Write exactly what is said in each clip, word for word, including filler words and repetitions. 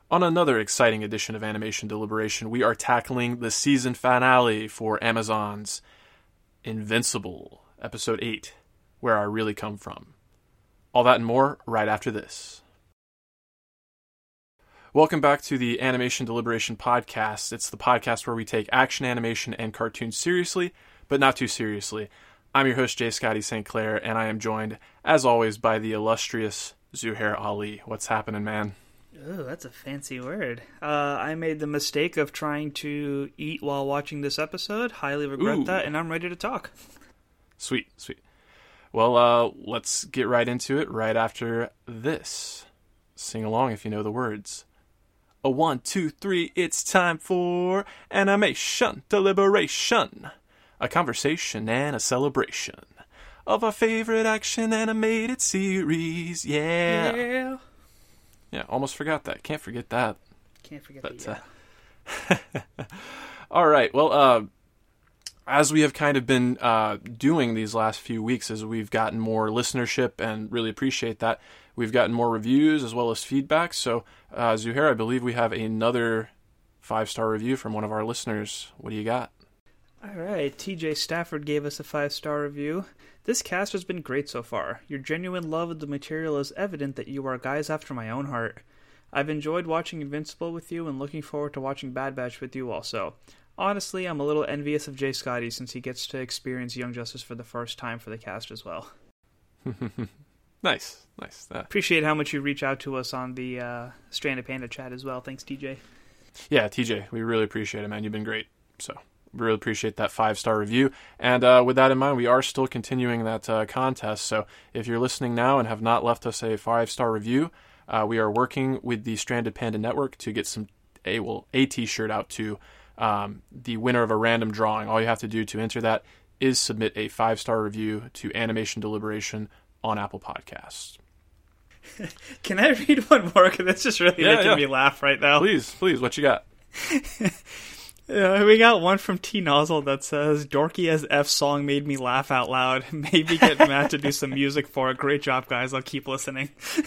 On another exciting edition of Animation Deliberation, we are tackling the season finale for Amazon's Invincible, Episode eight, Where I Really Come From. All that and more right after this. Welcome back to the Animation Deliberation Podcast. It's the podcast where we take action animation and cartoons seriously, but not too seriously. I'm your host, J. Scotty Saint Clair, and I am joined, as always, by the illustrious Zuhair Ali. What's happening, man? Oh, that's a fancy word. Uh, I made the mistake of trying to eat while watching this episode. Highly regret Ooh. that, and I'm ready to talk. Sweet, sweet. Well, uh, let's get right into it right after this. Sing along if you know the words. A one, two, three, it's time for Animation Deliberation. A conversation and a celebration of our favorite action animated series. Yeah. Yeah. Yeah, almost forgot that. Can't forget that. Can't forget But, the yeah. uh, all right. Well, uh, as we have kind of been uh, doing these last few weeks, as we've gotten more listenership and really appreciate that, we've gotten more reviews as well as feedback. So, uh, Zuhair, I believe we have another five-star review from one of our listeners. What do you got? All right, T J Stafford gave us a five-star review. This cast has been great so far. Your genuine love of the material is evident that you are guys after my own heart. I've enjoyed watching Invincible with you and looking forward to watching Bad Batch with you also. Honestly, I'm a little envious of Jay Scotty since he gets to experience Young Justice for the first time for the cast as well. Nice, nice. Uh, Appreciate how much you reach out to us on the uh, Stranded Panda chat as well. Thanks, T J. yeah, T J, we really appreciate it, man. You've been great. So. Really appreciate that five-star review. And uh, with that in mind, we are still continuing that uh, contest. So if you're listening now and have not left us a five-star review, uh, we are working with the Stranded Panda Network to get some a well a T-shirt out to um, the winner of a random drawing. All you have to do to enter that is submit a five-star review to Animation Deliberation on Apple Podcasts. Can I read one more? Because that's just really Yeah, making yeah. me laugh right now. Please, please, what you got? Uh, we got one from T Nozzle that says, "Dorky as F song made me laugh out loud. Maybe get Matt to do some music for it. Great job, guys. I'll keep listening."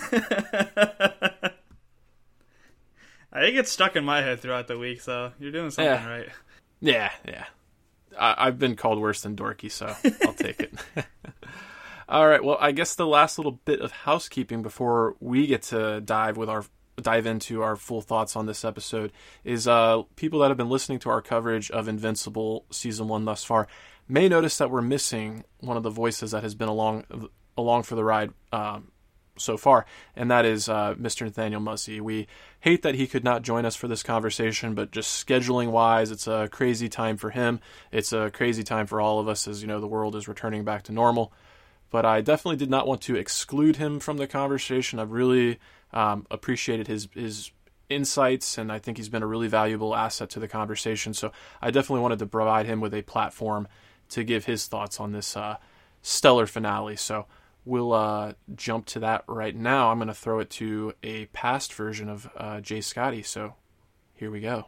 I think it's stuck in my head throughout the week, so you're doing something Yeah. right. Yeah, yeah. I, I've been called worse than dorky, so I'll take it. All right, well, I guess the last little bit of housekeeping before we get to dive with our dive into our full thoughts on this episode is uh, people that have been listening to our coverage of Invincible Season one thus far may notice that we're missing one of the voices that has been along along for the ride um, so far, and that is uh, Mister Nathaniel Muzzy. We hate that he could not join us for this conversation, but just scheduling-wise, it's a crazy time for him. It's a crazy time for all of us, as you know, the world is returning back to normal. But I definitely did not want to exclude him from the conversation. I've really um, appreciated his his insights, and I think he's been a really valuable asset to the conversation. So I definitely wanted to provide him with a platform to give his thoughts on this uh, stellar finale. So we'll uh, jump to that right now. I'm going to throw it to a past version of uh, Jay Scotty. So here we go.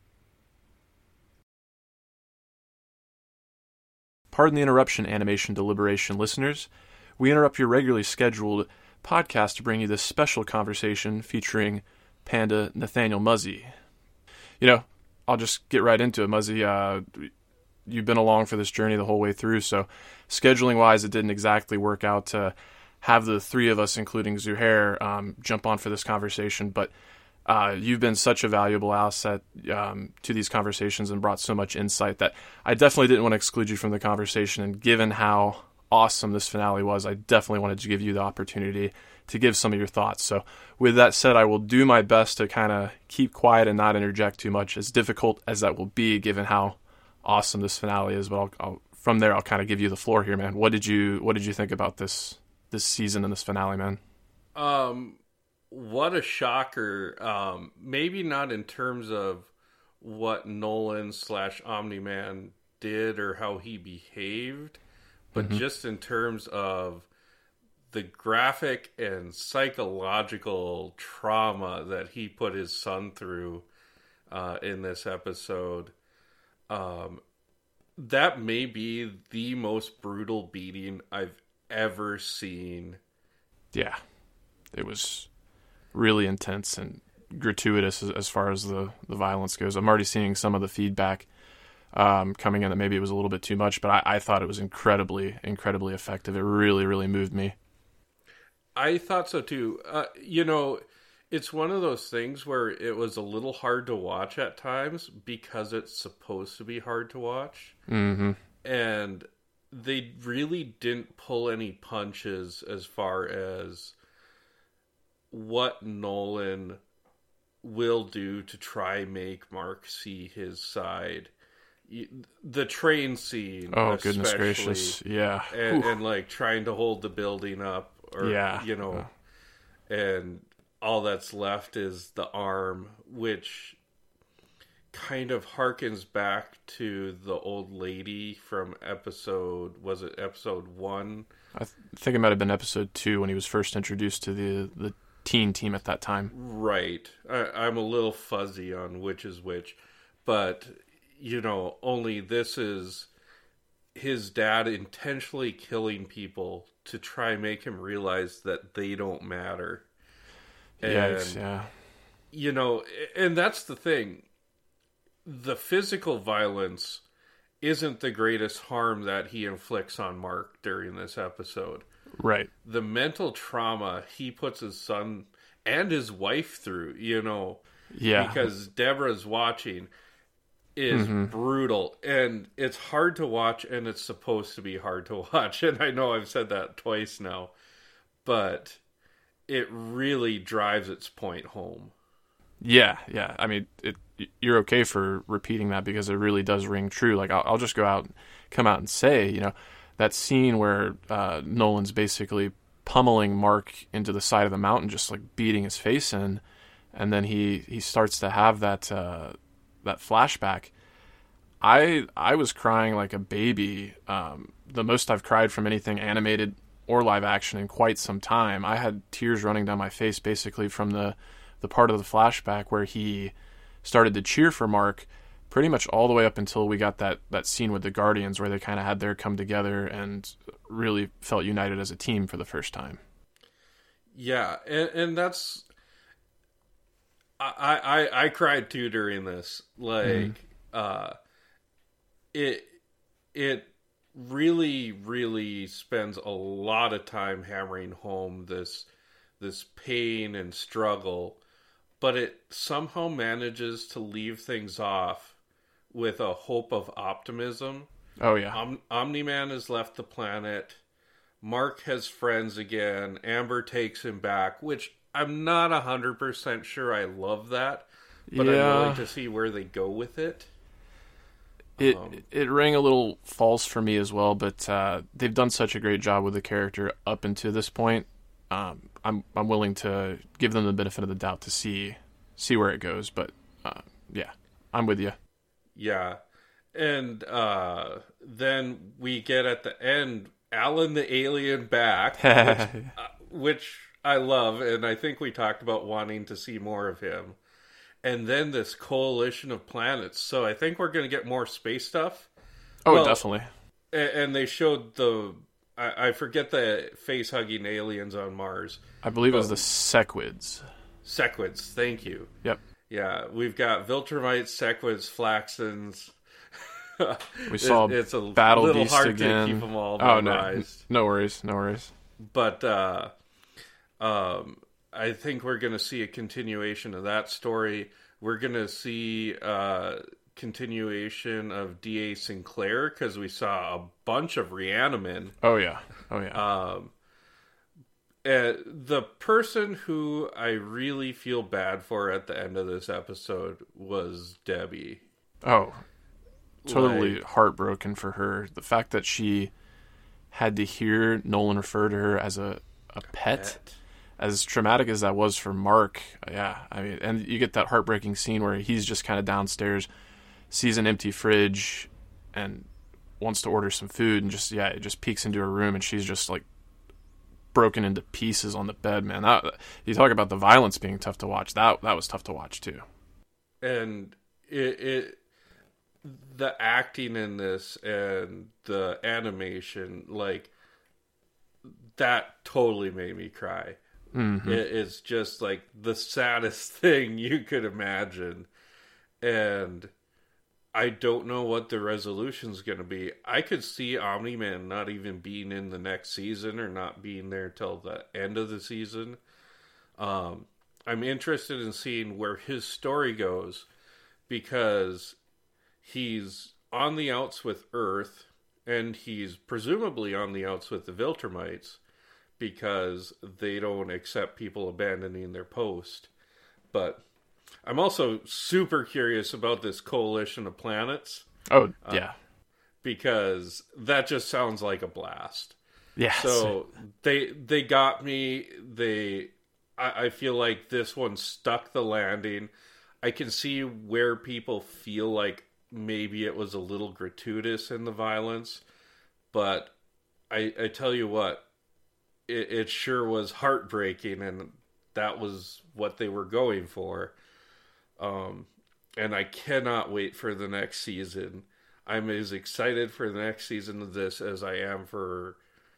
Pardon the interruption, Animation Deliberation listeners. We interrupt your regularly scheduled podcast to bring you this special conversation featuring Panda Nathaniel Muzzy. You know, I'll just get right into it, Muzzy. Uh, you've been along for this journey the whole way through, so scheduling-wise, it didn't exactly work out to have the three of us, including Zuhair, um, jump on for this conversation, but Uh, you've been such a valuable asset um, to these conversations and brought so much insight that I definitely didn't want to exclude you from the conversation. And given how awesome this finale was, I definitely wanted to give you the opportunity to give some of your thoughts. So with that said, I will do my best to kind of keep quiet and not interject too much, as difficult as that will be given how awesome this finale is. But I'll, I'll, from there, I'll kind of give you the floor here, man. What did you What did you think about this this season and this finale, man? Um... What a shocker. Um, maybe not in terms of what Nolan slash Omni-Man did or how he behaved, but mm-hmm. just in terms of the graphic and psychological trauma that he put his son through uh, in this episode. Um, that may be the most brutal beating I've ever seen. Yeah, it was really intense and gratuitous as, as far as the, the violence goes. I'm already seeing some of the feedback um, coming in that maybe it was a little bit too much, but I, I thought it was incredibly, incredibly effective. It really, really moved me. I thought so too. Uh, you know, it's one of those things where it was a little hard to watch at times because it's supposed to be hard to watch. Mm-hmm. And they really didn't pull any punches as far as what Nolan will do to try make Mark see his side. The train scene, oh goodness gracious, yeah, and, and like trying to hold the building up, or yeah, you know, and all that's left is the arm, which kind of harkens back to the old lady from episode, was it episode one? I th- think it might have been episode two when he was first introduced to the the teen team at that time. Right. I, I'm a little fuzzy on which is which, but you know, only this is his dad intentionally killing people to try and make him realize that they don't matter. Yikes, and, yeah. You know, and that's the thing. The physical violence isn't the greatest harm that he inflicts on Mark during this episode. Right. The mental trauma he puts his son and his wife through, you know, yeah, because Deborah's watching, is mm-hmm. brutal. And it's hard to watch, and it's supposed to be hard to watch. And I know I've said that twice now, but it really drives its point home. Yeah, yeah. I mean, it, you're okay for repeating that because it really does ring true. Like, I'll, I'll just go out, come out and say, you know, that scene where uh, Nolan's basically pummeling Mark into the side of the mountain, just like beating his face in, and then he, he starts to have that uh, that flashback. I I was crying like a baby. Um, the most I've cried from anything animated or live action in quite some time. I had tears running down my face basically from the the part of the flashback where he started to cheer for Mark, pretty much all the way up until we got that, that scene with the Guardians where they kind of had their come together and really felt united as a team for the first time. Yeah, and, and that's... I, I, I cried too during this. Like, mm. uh, it it really, really spends a lot of time hammering home this this pain and struggle, but it somehow manages to leave things off with a hope of optimism. Oh, yeah. Om- Omni-Man has left the planet. Mark has friends again. Amber takes him back, which I'm not one hundred percent sure I love that, but yeah. I'm willing to see where they go with it. It um, it rang a little false for me as well, but uh, they've done such a great job with the character up until this point. Um, I'm I'm willing to give them the benefit of the doubt to see see where it goes, but uh, yeah, I'm with you. Yeah, and uh, then we get at the end Alan the alien back, which, uh, which I love, and I think we talked about wanting to see more of him. And then this coalition of planets. So I think we're going to get more space stuff. Oh, well, definitely. And they showed the... I, I forget the face-hugging aliens on Mars. I believe it was the Sequids. Sequids, thank you. Yep. Yeah, we've got Viltrumites, Sequids, Flaxons. We saw it, it's a Battle little Beast hard again. to keep them all oh, memorized. No. no worries, no worries. But uh, um, I think we're going to see a continuation of that story. We're going to see a continuation of D A Sinclair because we saw a bunch of Reanimen. Oh, yeah. Oh, yeah. Um, uh, the person who I really feel bad for at the end of this episode was Debbie. Oh, totally like, heartbroken for her. The fact that she had to hear Nolan refer to her as a, a pet, pet. As traumatic as that was for Mark. Yeah, I mean, and you get that heartbreaking scene where he's just kind of downstairs, sees an empty fridge, and wants to order some food, and just, yeah, it just peeks into her room, and she's just, like, broken into pieces on the bed, man. That, you talk about the violence being tough to watch. That that was tough to watch, too. And it... it the acting in this and the animation, like, that totally made me cry. Mm-hmm. It, it's just like the saddest thing you could imagine. And I don't know what the resolution's going to be. I could see Omni-Man not even being in the next season or not being there till the end of the season. Um, I'm interested in seeing where his story goes because he's on the outs with Earth and he's presumably on the outs with the Viltrumites because they don't accept people abandoning their post. But I'm also super curious about this coalition of planets. Oh, yeah. Uh, because that just sounds like a blast. Yeah. So they they got me. They I, I feel like this one stuck the landing. I can see where people feel like maybe it was a little gratuitous in the violence. But I, I tell you what, it, it sure was heartbreaking, and that was what they were going for. Um, and I cannot wait for the next season. I'm as excited for the next season of this as I am for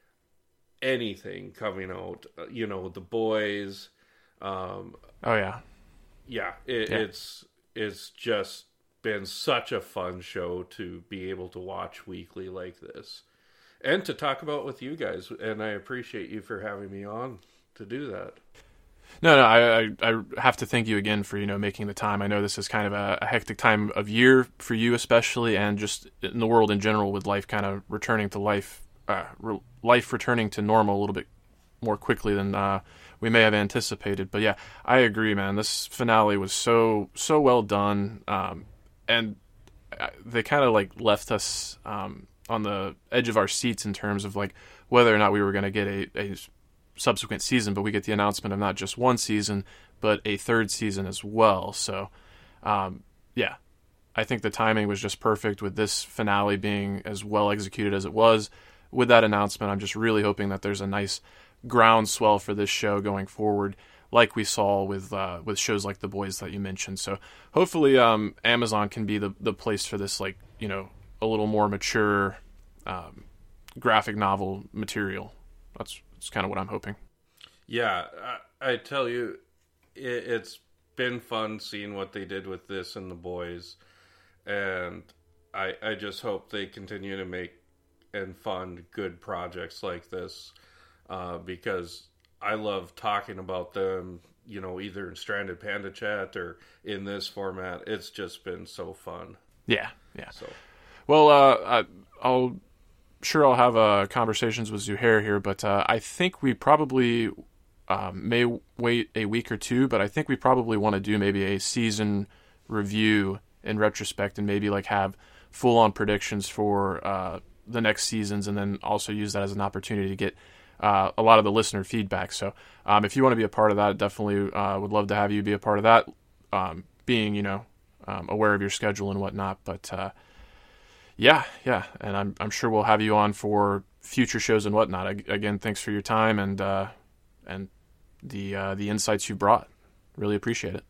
anything coming out. Uh, you know, The Boys. Um, oh yeah, yeah, it, yeah. It's it's just been such a fun show to be able to watch weekly like this, and to talk about with you guys. And I appreciate you for having me on to do that. No, no, I, I, I have to thank you again for, you know, making the time. I know this is kind of a, a hectic time of year for you especially, and just in the world in general with life kind of returning to life, uh, re- life returning to normal a little bit more quickly than uh, we may have anticipated. But yeah, I agree, man. This finale was so, so well done, um, and they kind of like left us um, on the edge of our seats in terms of like whether or not we were going to get a, a subsequent season, but we get the announcement of not just one season, but a third season as well. So, um, yeah, I think the timing was just perfect with this finale being as well executed as it was. With that announcement, I'm just really hoping that there's a nice groundswell for this show going forward, like we saw with uh, with shows like The Boys that you mentioned. So hopefully um, Amazon can be the, the place for this, like, you know, a little more mature um, graphic novel material. That's It's kind of what I'm hoping. Yeah, I, I tell you, it, it's been fun seeing what they did with this and The Boys, and I I just hope they continue to make and fund good projects like this, uh, because I love talking about them, you know, either in Stranded Panda Chat or in this format. It's just been so fun. Yeah, yeah. So, well, uh, I, I'll... Sure, I'll have uh, conversations with Zuhair here, but uh, I think we probably um, may wait a week or two, but I think we probably want to do maybe a season review in retrospect and maybe like have full-on predictions for uh, the next seasons, and then also use that as an opportunity to get uh, a lot of the listener feedback. So um, if you want to be a part of that, definitely uh, would love to have you be a part of that, um, being, you know, um, aware of your schedule and whatnot, but uh, Yeah, yeah, and I'm I'm sure we'll have you on for future shows and whatnot. Again, thanks for your time and uh, and the uh, the insights you brought. Really appreciate it.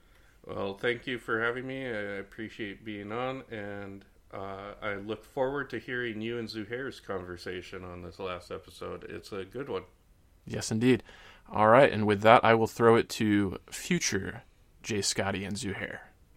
Well, thank you for having me. I appreciate being on, and uh, I look forward to hearing you and Zuhair's conversation on this last episode. It's a good one. Yes, indeed. All right, and with that, I will throw it to future Jay Scotty and Zuhair.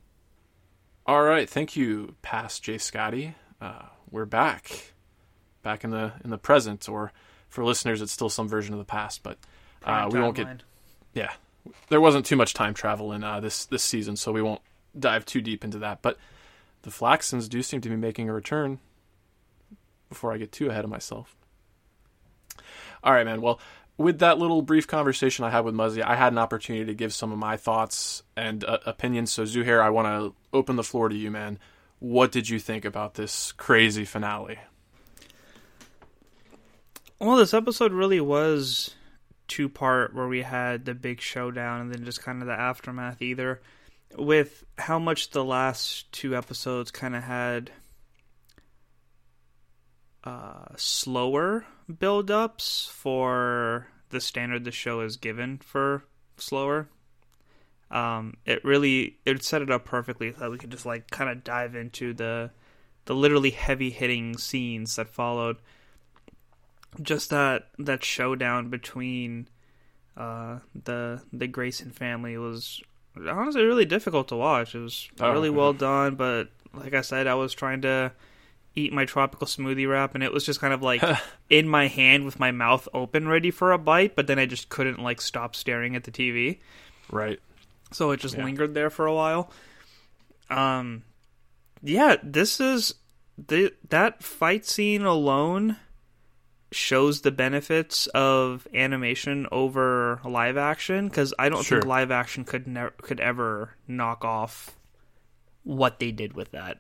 All right, thank you, past Jay Scotty. Uh, we're back, back in the in the present, or for listeners, it's still some version of the past. But uh, we won't get. Yeah, there wasn't too much time travel in uh, this this season, so we won't dive too deep into that. But the Flaxons do seem to be making a return. Before I get too ahead of myself. All right, man. Well, with that little brief conversation I had with Muzzy, I had an opportunity to give some of my thoughts and uh, opinions. So, Zuhair, I want to open the floor to you, man. What did you think about this crazy finale? Well, this episode really was two-part, where we had the big showdown and then just kind of the aftermath, either with how much the last two episodes kind of had uh, slower build-ups for the standard the show is given for slower. Um, it really, it set it up perfectly so that we could just like kind of dive into the the literally heavy-hitting scenes that followed. Just that that showdown between Uh, the the Grayson family was honestly really difficult to watch. It was Oh, really yeah. well done, but like I said, I was trying to eat my tropical smoothie wrap, and it was just kind of like in my hand with my mouth open, ready for a bite. But then I just couldn't like stop staring at the T V, Right. so it just Yeah. lingered there for a while. Um, yeah, this is the that fight scene alone shows the benefits of animation over live action, because I don't Sure. think live action could never could ever knock off what they did with that.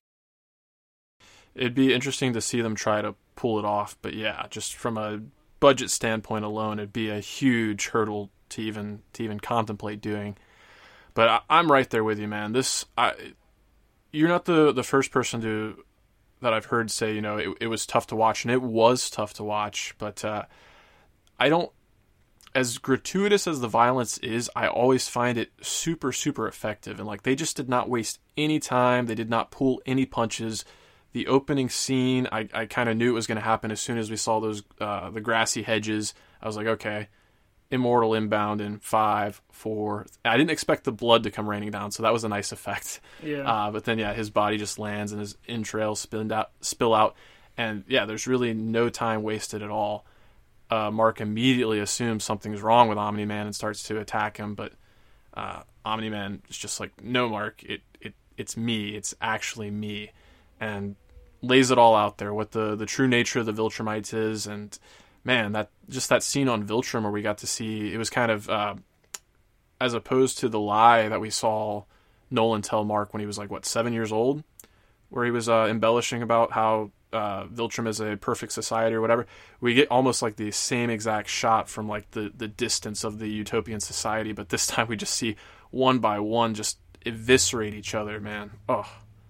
It'd be interesting to see them try to pull it off, but yeah, just from a budget standpoint alone, it'd be a huge hurdle to even to even contemplate doing. But I, I'm right there with you, man. This, I, you're not the the first person to that I've heard say, you know, it, it was tough to watch, and it was tough to watch. But uh, I don't, as gratuitous as the violence is, I always find it super super effective, and like they just did not waste any time. They did not pull any punches. The opening scene, I, I kind of knew it was going to happen as soon as we saw those uh, the grassy hedges. I was like, okay, Immortal inbound in five, four. I didn't expect the blood to come raining down, so that was a nice effect. Yeah. Uh, but then, yeah, his body just lands and his entrails spill out, spill out, and yeah, there's really no time wasted at all. Uh, Mark immediately assumes something's wrong with Omni-Man and starts to attack him, but uh, Omni-Man is just like, no, Mark, it it it's me, it's actually me, and lays it all out there, what the, the true nature of the Viltrumites is. And man, that just that scene on Viltrum where we got to see, it was kind of, uh, as opposed to the lie that we saw Nolan tell Mark when he was like, what, seven years old, where he was uh, embellishing about how uh, Viltrum is a perfect society or whatever. We get almost like the same exact shot from like the, the distance of the utopian society, but this time we just see one by one just eviscerate each other, man. Oh.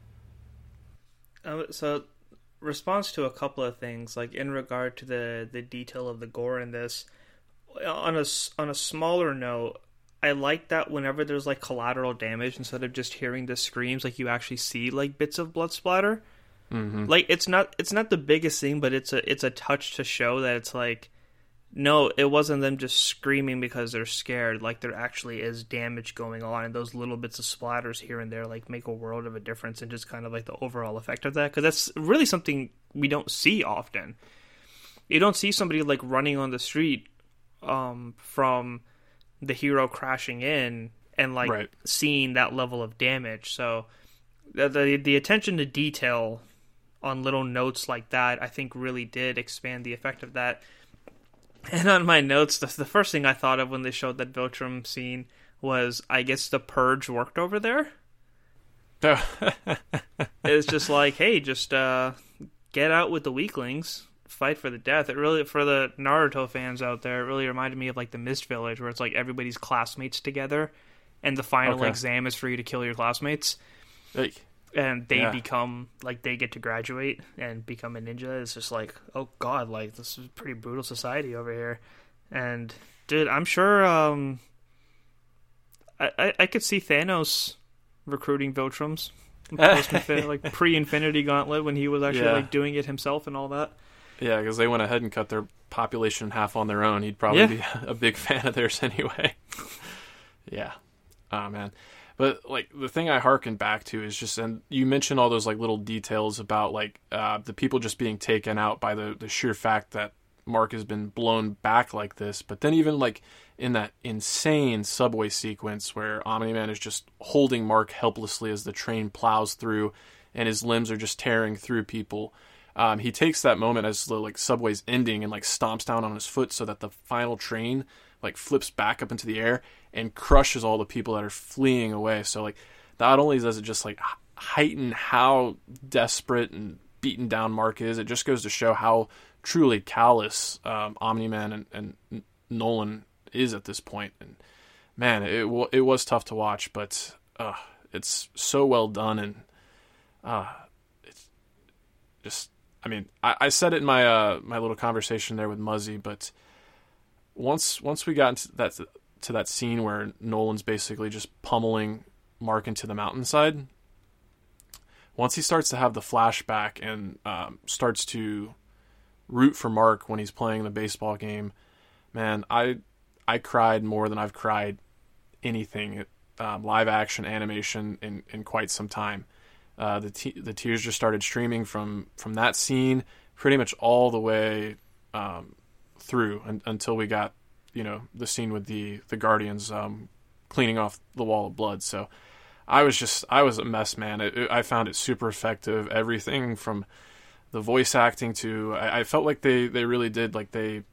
Uh, so, response to a couple of things, like in regard to the, the detail of the gore in this, on a, s- on a smaller note, I like that whenever there's like collateral damage, instead of just hearing the screams, like you actually see like bits of blood splatter. Mm-hmm. Like it's not it's not the biggest thing, but it's a it's a touch to show that it's like, no, it wasn't them just screaming because they're scared. Like there actually is damage going on, and those little bits of splatters here and there like make a world of a difference, and just kind of like the overall effect of that. Because that's really something we don't see often. You don't see somebody like running on the street um, from the hero crashing in and like Right. seeing that level of damage. So the, the the attention to detail on little notes like that, I think, really did expand the effect of that. And on my notes, the, the first thing I thought of when they showed that Viltrum scene was, I guess the Purge worked over there. It's just like, hey, just uh, get out with the weaklings, fight for the death. It really, for the Naruto fans out there, it really reminded me of like the Mist Village, where it's like everybody's classmates together, and the final Okay. exam is for you to kill your classmates. Like, And they Yeah. become, like, they get to graduate and become a ninja. It's just like, oh god, like, this is a pretty brutal society over here. And, dude, I'm sure, um, I, I, I could see Thanos recruiting Viltrums. Post- like, pre-Infinity Gauntlet, when he was actually, Yeah. like, doing it himself and all that. yeah, because they went ahead and cut their population in half on their own. He'd probably Yeah. be a big fan of theirs anyway. Yeah. Oh, man. But, like, the thing I hearken back to is just, and you mentioned all those, like, little details about, like, uh, the people just being taken out by the, the sheer fact that Mark has been blown back like this. But then even, like, in that insane subway sequence where Omni-Man is just holding Mark helplessly as the train plows through and his limbs are just tearing through people. Um, he takes that moment as the, like, subway's ending and, like, stomps down on his foot so that the final train, like, flips back up into the air and crushes all the people that are fleeing away. So, like, not only does it just, like, heighten how desperate and beaten down Mark is, it just goes to show how truly callous um, Omni-Man and, and Nolan is at this point. And, man, it w- it was tough to watch, but uh, it's so well done. And uh, it's just, I mean, I, I said it in my uh, my little conversation there with Muzzy, but once once we got into that to that scene where Nolan's basically just pummeling Mark into the mountainside, once he starts to have the flashback and um, starts to root for Mark when he's playing the baseball game, man, I I cried more than I've cried anything um, live action animation in, in quite some time. Uh, the te- the tears just started streaming from from that scene pretty much all the way um, through un- until we got, you know, the scene with the the Guardians um, cleaning off the wall of blood. So I was just I was a mess, man. It, it, I found it super effective. Everything from the voice acting to I, I felt like they, they really did like they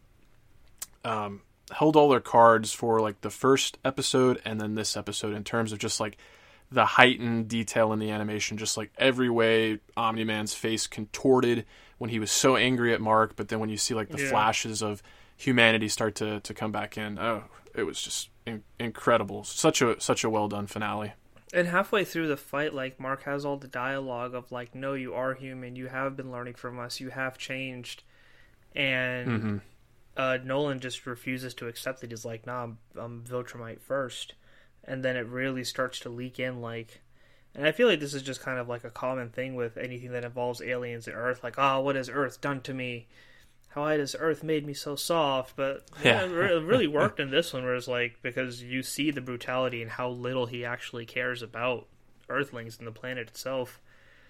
um, held all their cards for like the first episode and then this episode in terms of just like the heightened detail in the animation, just like every way Omni-Man's face contorted when he was so angry at Mark, but then when you see like the yeah. flashes of humanity start to, to come back in, oh, it was just in- incredible. Such a such a well done finale. And halfway through the fight, like, Mark has all the dialogue of like, no, you are human, you have been learning from us, you have changed, and Mm-hmm. uh, Nolan just refuses to accept it. He's like, nah, I'm, I'm Viltrumite first. And then it really starts to leak in, like... And I feel like this is just kind of like a common thing with anything that involves aliens and Earth. Like, oh, what has Earth done to me? How has Earth made me so soft? But yeah, Yeah. it really worked in this one, where it's like, because you see the brutality and how little he actually cares about Earthlings and the planet itself.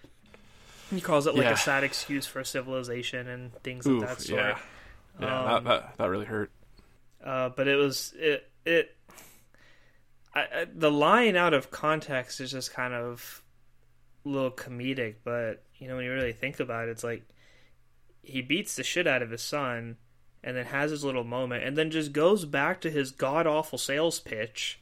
He calls it like Yeah. a sad excuse for civilization and things Oof, of that sort. yeah. Yeah, Um, that, that, that really hurt. Uh, but it was... it it. I, I, the line out of context is just kind of a little comedic, but you know, when you really think about it, it's like he beats the shit out of his son and then has his little moment and then just goes back to his god-awful sales pitch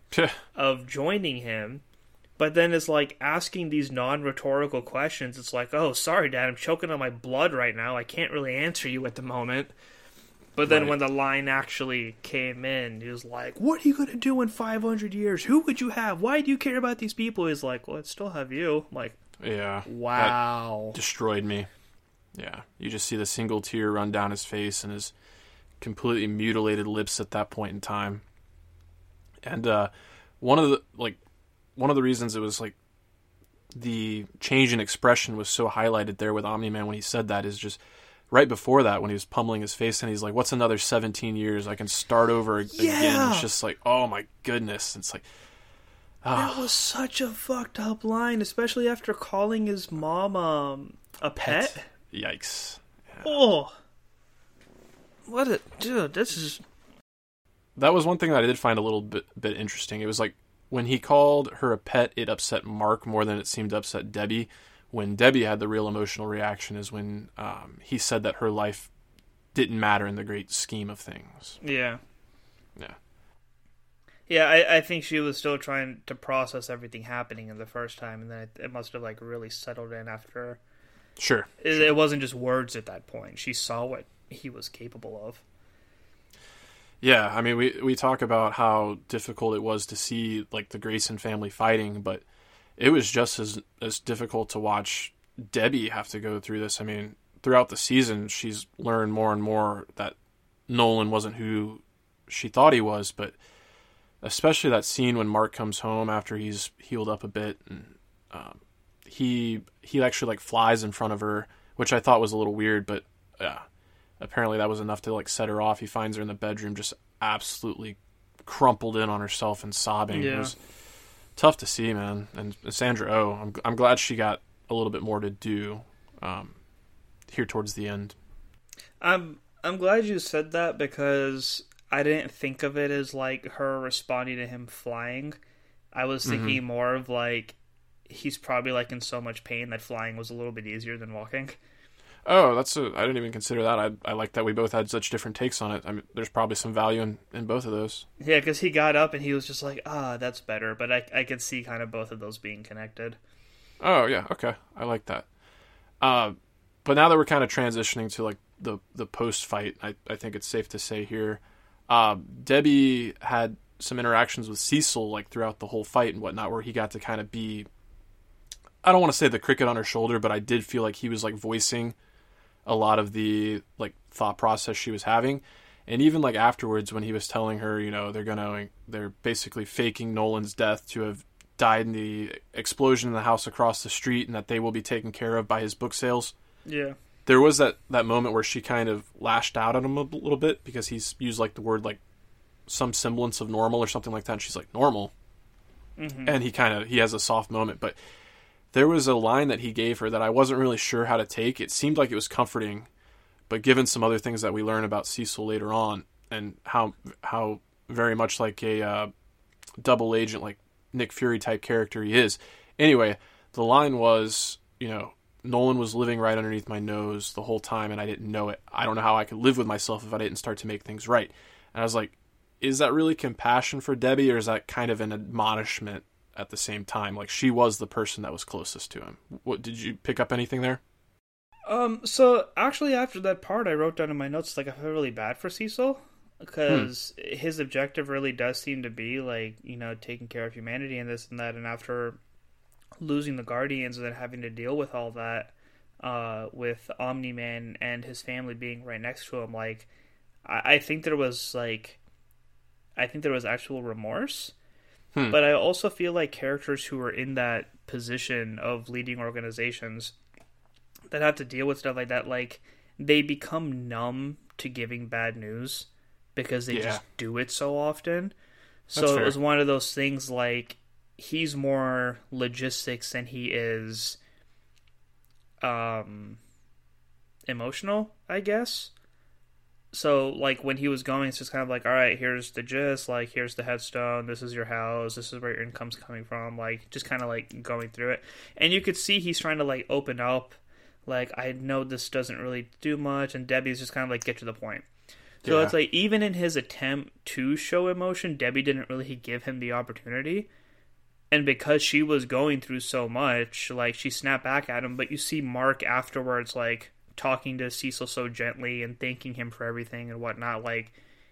of joining him, but then is like asking these non-rhetorical questions. It's like, oh, sorry, Dad, I'm choking on my blood right now. I can't really answer you at the moment. But then Right. when the line actually came in, he was like, what are you going to do in five hundred years? Who would you have? Why do you care about these people? He's like, well, I'd still have you. I'm like, Yeah. wow. That destroyed me. Yeah. You just see the single tear run down his face and his completely mutilated lips at that point in time. And uh, one of the like one of the reasons it was like the change in expression was so highlighted there with Omni-Man when he said that is just right before that, when he was pummeling his face, and he's like, what's another seventeen years? I can start over ag- Yeah. again. It's just like, oh my goodness. It's like, That oh, was such a fucked up line, especially after calling his mom um, a pet. yikes. Yeah. Oh. What a... Dude, this is... That was one thing that I did find a little bit bit interesting. It was like, when he called her a pet, it upset Mark more than it seemed to upset Debbie. When Debbie had the real emotional reaction is when um, he said that her life didn't matter in the great scheme of things. Yeah. Yeah. Yeah, I, I think she was still trying to process everything happening in the first time, and then it, it must have like really settled in after. Sure. It, it wasn't just words at that point. She saw what he was capable of. Yeah, I mean, we we talk about how difficult it was to see like the Grayson family fighting, but it was just as as difficult to watch Debbie have to go through this. I mean, throughout the season, she's learned more and more that Nolan wasn't who she thought he was, but especially that scene when Mark comes home after he's healed up a bit, and um, he he actually like flies in front of her, which I thought was a little weird, but yeah, apparently that was enough to like set her off. He finds her in the bedroom, just absolutely crumpled in on herself and sobbing. Yeah. It was tough to see, man. And Sandra Oh, I'm I'm glad she got a little bit more to do um, here towards the end. I'm I'm glad you said that, because I didn't think of it as like her responding to him flying. I was thinking Mm-hmm. more of like he's probably like in so much pain that flying was a little bit easier than walking. Oh, that's a, I didn't even consider that. I I like that we both had such different takes on it. I mean, there's probably some value in, in both of those. Yeah, because he got up and he was just like, ah, that's better. But I I could see kind of both of those being connected. Oh yeah, okay, I like that. Uh, but now that we're kind of transitioning to like the the post fight, I I think it's safe to say here, uh, Debbie had some interactions with Cecil like throughout the whole fight and whatnot, where he got to kind of be, I don't want to say the cricket on her shoulder, but I did feel like he was like voicing a lot of the like thought process she was having. And even like afterwards when he was telling her, you know, they're gonna they're basically faking Nolan's death to have died in the explosion in the house across the street, and that they will be taken care of by his book sales. Yeah. There was that, that moment where she kind of lashed out at him a little bit, because he's used like the word like some semblance of normal or something like that. And she's like, normal? Mm-hmm. And he kind of, he has a soft moment. But there was a line that he gave her that I wasn't really sure how to take. It seemed like it was comforting, but given some other things that we learn about Cecil later on, and how how very much like a uh, double agent, like Nick Fury type character he is. Anyway, the line was, you know, Nolan was living right underneath my nose the whole time, and I didn't know it. I don't know how I could live with myself if I didn't start to make things right. And I was like, is that really compassion for Debbie, or is that kind of an admonishment at the same time? Like, she was the person that was closest to him. What, did you pick up anything there? Um, so actually after that part, I wrote down in my notes, like, I feel really bad for Cecil, because hmm. his objective really does seem to be, like, you know, taking care of humanity and this and that, and after losing the Guardians and then having to deal with all that, uh, with Omni-Man and his family being right next to him, like, I, I think there was, like, I think there was actual remorse, hmm. but I also feel like characters who are in that position of leading organizations that have to deal with stuff like that, like, they become numb to giving bad news because they yeah. just do it so often. So That's fair. It was one of those things, like, he's more logistics than he is um emotional, I guess. So, like, when he was going, it's just kind of like, all right, here's the gist, like, here's the headstone, this is your house, this is where your income's coming from, like, just kind of, like, going through it. And you could see he's trying to, like, open up, like, I know this doesn't really do much, and Debbie's just kind of, like, get to the point. So yeah. It's like, even in his attempt to show emotion, Debbie didn't really give him the opportunity. And because she was going through so much, like, she snapped back at him, but you see Mark afterwards, like, talking to Cecil so gently and thanking him for everything and whatnot. Like,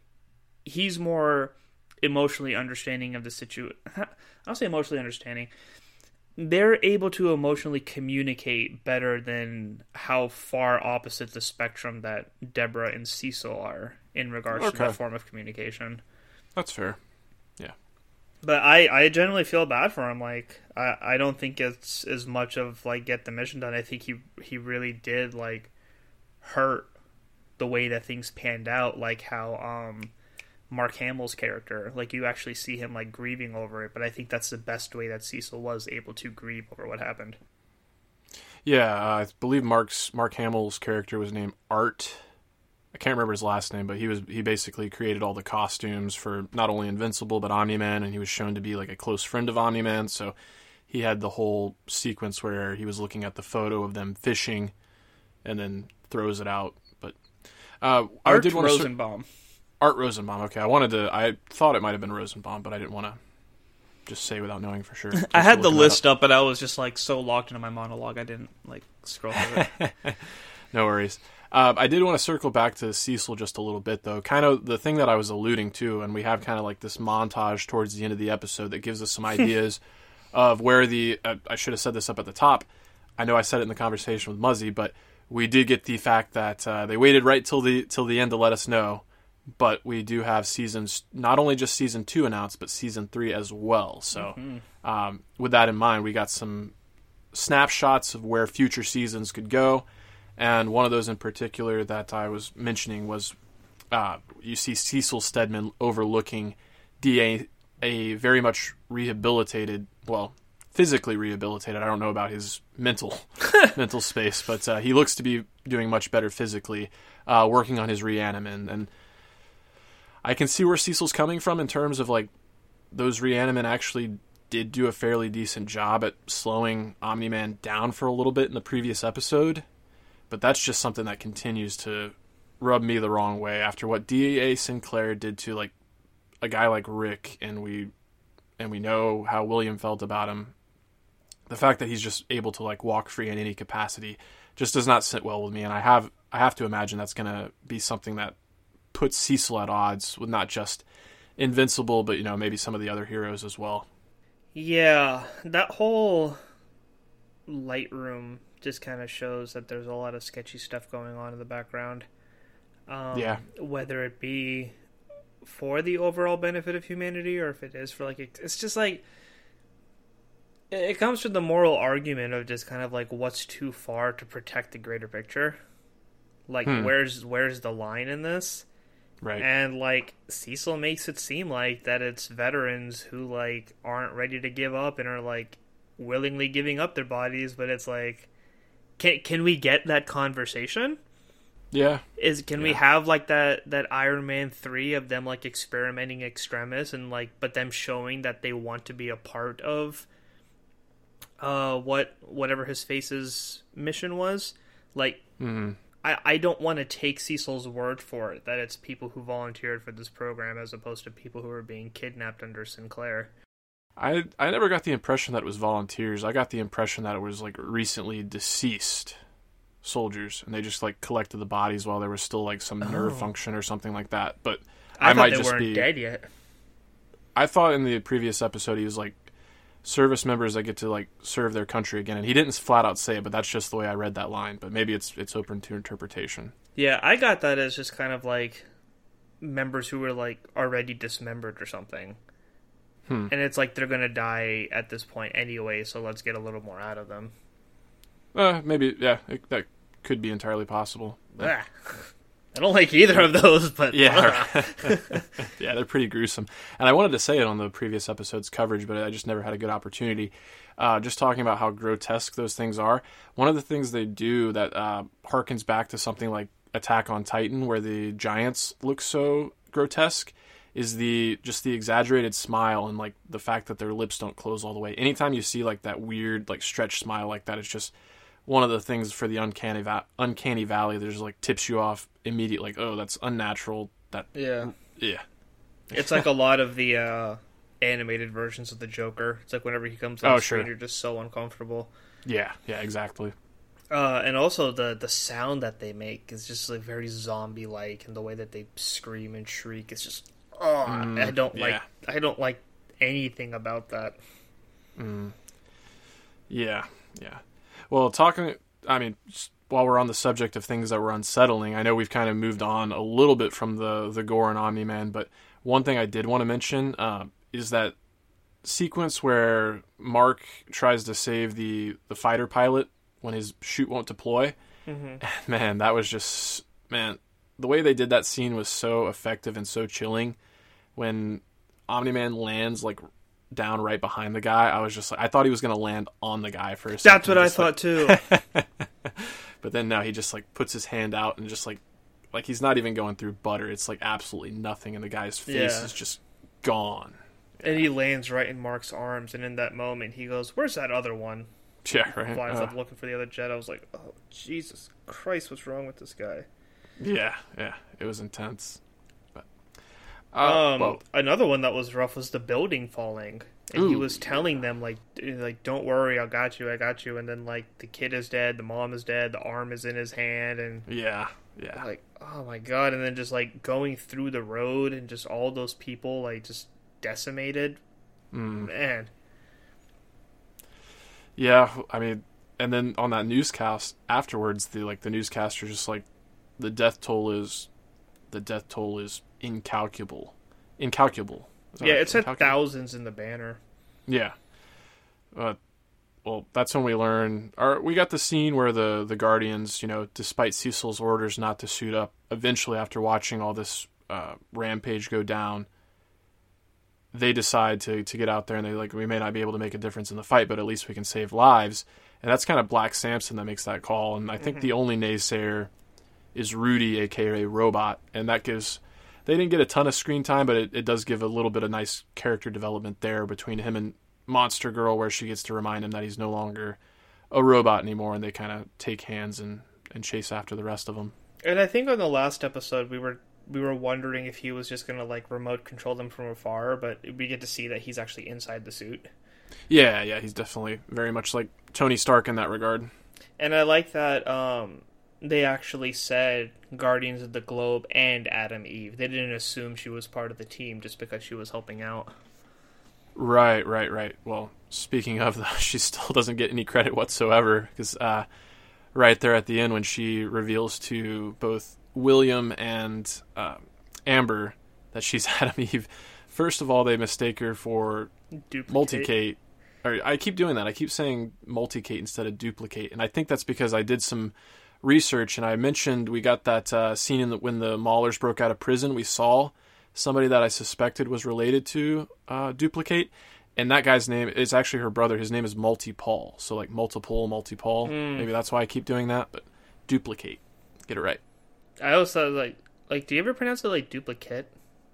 he's more emotionally understanding of the situation. I'll say emotionally understanding. They're able to emotionally communicate better than how far opposite the spectrum that Deborah and Cecil are in regards okay. to that form of communication. That's fair. Yeah. But I, I generally feel bad for him. Like, I, I don't think it's as much of, like, get the mission done. I think he he really did, like, hurt the way that things panned out. Like how um, Mark Hamill's character, like, you actually see him, like, grieving over it. But I think that's the best way that Cecil was able to grieve over what happened. Yeah, uh, I believe Mark's Mark Hamill's character was named Art. I can't remember his last name, but he was he basically created all the costumes for not only Invincible but Omni-Man, and he was shown to be like a close friend of Omni-Man. So he had the whole sequence where he was looking at the photo of them fishing, and then throws it out. But uh, Art I did want Rosenbaum. To Art Rosenbaum. Okay, I wanted to. I thought it might have been Rosenbaum, but I didn't want to just say without knowing for sure. I had the list up. up, but I was just like so locked into my monologue, I didn't like scroll through it. No worries. Uh, I did want to circle back to Cecil just a little bit, though. Kind of the thing that I was alluding to, and we have kind of like this montage towards the end of the episode that gives us some ideas of where the... Uh, I should have said this up at the top. I know I said it in the conversation with Muzzy, but we did get the fact that uh, they waited right till the till the end to let us know. But we do have seasons, not only just season two announced, but season three as well. So mm-hmm. um, with that in mind, we got some snapshots of where future seasons could go. And one of those in particular that I was mentioning was uh, you see Cecil Stedman overlooking D A, a very much rehabilitated, well, physically rehabilitated. I don't know about his mental mental space, but uh, he looks to be doing much better physically, uh, working on his Reanimin. And I can see where Cecil's coming from in terms of, like, those Reanimin actually did do a fairly decent job at slowing Omni-Man down for a little bit in the previous episode. But that's just something that continues to rub me the wrong way after what D A Sinclair did to, like, a guy like Rick, and we and we know how William felt about him. The fact that he's just able to, like, walk free in any capacity just does not sit well with me, and I have I have to imagine that's going to be something that puts Cecil at odds with not just Invincible, but, you know, maybe some of the other heroes as well. Yeah, that whole Lightroom just kind of shows that there's a lot of sketchy stuff going on in the background. Um, yeah. Whether it be for the overall benefit of humanity or if it is for, like, it's just like, it comes to the moral argument of just kind of like what's too far to protect the greater picture. Like, hmm. where's where's the line in this? Right. And, like, Cecil makes it seem like that it's veterans who, like, aren't ready to give up and are, like, willingly giving up their bodies, but it's like, can can we get that conversation? Yeah. Is Can yeah. we have, like, that, that Iron Man three of them, like, experimenting extremis and, like, but them showing that they want to be a part of uh, what whatever his face's mission was? Like, Mm-hmm. I, I don't want to take Cecil's word for it, that it's people who volunteered for this program as opposed to people who are being kidnapped under Sinclair. I I never got the impression that it was volunteers. I got the impression that it was like recently deceased soldiers, and they just like collected the bodies while there was still like some nerve Oh. function or something like that. But I, I, thought might they just weren't be. dead yet. I thought in the previous episode he was like service members that get to like serve their country again, and he didn't flat out say it, but that's just the way I read that line. But maybe it's it's open to interpretation. Yeah, I got that as just kind of like members who were like already dismembered or something. Hmm. And it's like they're going to die at this point anyway, so let's get a little more out of them. Uh, maybe yeah, it, that could be entirely possible. But, Ah. I don't like either of those, but yeah, yeah, they're pretty gruesome. And I wanted to say it on the previous episode's coverage, but I just never had a good opportunity. Uh, just talking about how grotesque those things are. One of the things they do that uh, harkens back to something like Attack on Titan, where the giants look so grotesque, is the just the exaggerated smile and like the fact that their lips don't close all the way. Anytime you see like that weird like stretched smile like that, it's just one of the things for the uncanny va- uncanny valley that just like tips you off immediately. Like, oh, that's unnatural. That yeah. yeah. It's like a lot of the uh, animated versions of the Joker. It's like whenever he comes on Oh, the screen, sure. you're just so uncomfortable. Yeah, yeah, exactly. Uh, and also the the sound that they make is just like very zombie like, and the way that they scream and shriek is just oh, Mm, I don't yeah. like I don't like anything about that. Mm. Yeah, yeah. Well, talking, I mean, just while we're on the subject of things that were unsettling, I know we've kind of moved on a little bit from the the gore and Omni-Man, but one thing I did want to mention uh, is that sequence where Mark tries to save the, the fighter pilot when his chute won't deploy. Mm-hmm. Man, that was just, man, the way they did that scene was so effective and so chilling. When Omni-Man lands, like, down right behind the guy, I was just like, I thought he was going to land on the guy for a second. That's what I just thought like- too. But then now he just, like, puts his hand out and just, like, like he's not even going through butter. It's, like, absolutely nothing, and the guy's face Yeah. is just gone. And he lands right in Mark's arms, and in that moment he goes, "Where's that other one?" Yeah, right? Flies Uh, up looking for the other jet. I was like, "Oh Jesus Christ, what's wrong with this guy?" yeah, yeah. It was intense. But, uh, um, well, another one that was rough was the building falling, and he Ooh, was telling them like, like, "Don't worry, I got you, I got you." And then like the kid is dead, the mom is dead, the arm is in his hand, and yeah, yeah. like, oh my god! And then just like going through the road, and just all those people like just decimated. Mm. Man, Yeah, I mean, and then on that newscast afterwards, the like the newscaster just like, the death toll is, the death toll is incalculable, incalculable. Is that yeah, right? it said Incalculable? thousands in the banner. Yeah. Uh, well, that's when we learn, or we got the scene where the the Guardians, you know, despite Cecil's orders not to suit up, eventually after watching all this uh, rampage go down, they decide to to get out there, and they like, we may not be able to make a difference in the fight, but at least we can save lives. And that's kind of Black Samson that makes that call. And I think Mm-hmm. the only naysayer is Rudy, aka Robot, and that gives. They didn't get a ton of screen time, but it, it does give a little bit of nice character development there between him and Monster Girl, where she gets to remind him that he's no longer a robot anymore, and they kind of take hands and, and chase after the rest of them. And I think on the last episode we were we were wondering if he was just gonna like remote control them from afar, but we get to see that he's actually inside the suit. Yeah, yeah, he's definitely very much like Tony Stark in that regard. And I like that um, they actually said Guardians of the Globe and Adam Eve. They didn't assume she was part of the team just because she was helping out. Right, right, right. Well, speaking of, though, she still doesn't get any credit whatsoever, because uh, right there at the end when she reveals to both William and uh, Amber that she's Adam Eve, first of all, they mistake her for Duplicate. Multicate. Or, I keep doing that. I keep saying Multicate instead of Duplicate, and I think that's because I did some research, and I mentioned we got that uh, scene in the, when the Maulers broke out of prison. We saw somebody that I suspected was related to uh, Duplicate, and that guy's name is actually her brother. His name is Multi-Paul, so like multiple, Multi-Paul. Mm. Maybe that's why I keep doing that, but Duplicate. Get it right. I always thought, like, like, do you ever pronounce it like duplicate?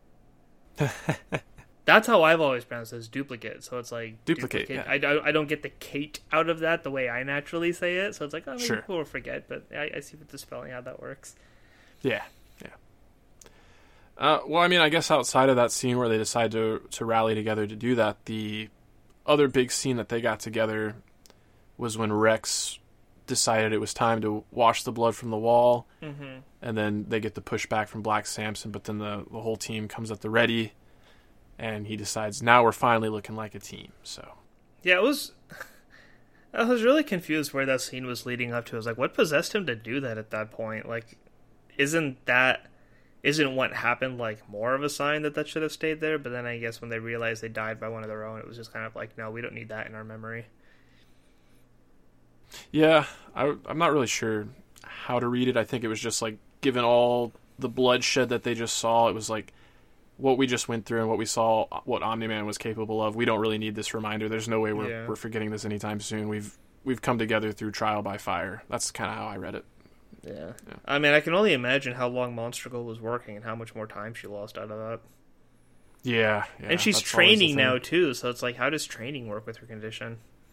That's how I've always pronounced it, is duplicate. So it's like duplicate. duplicate. Yeah. I, I don't get the Kate out of that the way I naturally say it. So it's like, oh, maybe sure. people will forget. But I, I see with the spelling how that works. Yeah, yeah. Uh, well, I mean, I guess outside of that scene where they decide to to rally together to do that, the other big scene that they got together was when Rex decided it was time to wash the blood from the wall, mm-hmm. and then they get the pushback from Black Samson, but then the, the whole team comes at the ready, and he decides, now we're finally looking like a team. So yeah, it was I was really confused where that scene was leading up to. I was like, what possessed him to do that at that point? Like, isn't that isn't what happened like more of a sign that that should have stayed there? But then I guess when they realized they died by one of their own, it was just kind of like, no, we don't need that in our memory. Yeah, I, I'm not really sure how to read it. I think it was just like, given all the bloodshed that they just saw, it was like what we just went through and what we saw, what Omni-Man was capable of. We don't really need this reminder. There's no way we're yeah. we're forgetting this anytime soon. We've we've come together through trial by fire. That's kind of how I read it. Yeah. yeah. I mean, I can only imagine how long Monster Girl was working and how much more time she lost out of that. Yeah, yeah. And she's training now too, so it's like, how does training work with her condition?